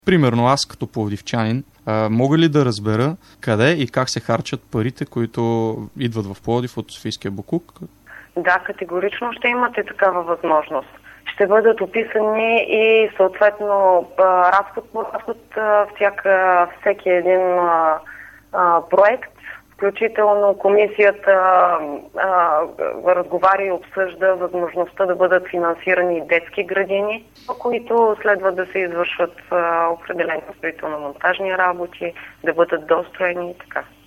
Примерно аз като пловдивчанин мога ли да разбера къде и как се харчат парите, които идват в Пловдив от Софийския боклук? Да, категорично ще имате такава възможност. Ще бъдат описани и съответно разход по разход всеки един проект. Включително комисията разговаря и обсъжда възможността да бъдат финансирани детски градини, по които следва да се извършват определени строително-монтажни работи, да бъдат достроени и така.